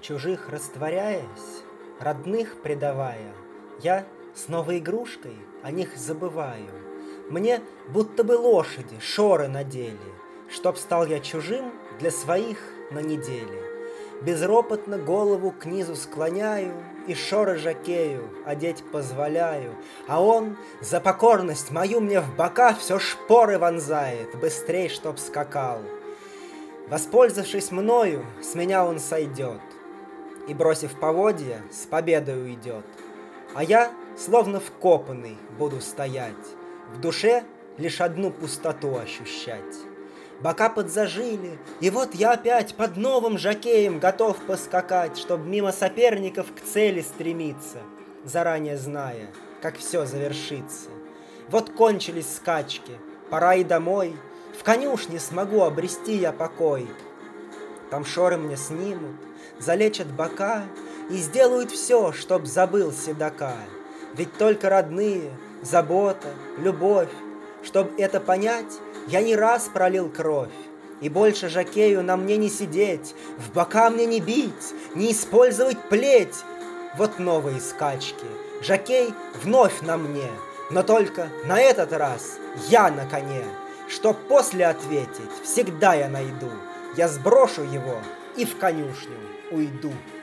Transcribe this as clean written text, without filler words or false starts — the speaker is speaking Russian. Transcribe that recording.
чужих растворяясь, родных предавая, я с новой игрушкой о них забываю. Мне будто бы лошади шоры надели, чтоб стал я чужим для своих на неделе. Безропотно голову к низу склоняю и шоры жокею одеть позволяю, а он за покорность мою мне в бока все шпоры вонзает, быстрей, чтоб скакал. Воспользовавшись мною, с меня он сойдет и, бросив поводья, с победой уйдет. А я, словно вкопанный, буду стоять, в душе лишь одну пустоту ощущать. Бока подзажили, и вот я опять под новым жокеем готов поскакать, чтоб мимо соперников к цели стремиться, заранее зная, как все завершится. Вот кончились скачки, пора и домой, в конюшне смогу обрести я покой. Там шоры мне снимут, залечат бока и сделают все, чтоб забыл седока. Ведь только родные, забота, любовь. Чтоб это понять, я не раз пролил кровь. И больше жокею на мне не сидеть, в бока мне не бить, не использовать плеть. Вот новые скачки, жокей вновь на мне, но только на этот раз я на коне. Чтоб после ответить, всегда я найду. Я сброшу его и в конюшню уйду.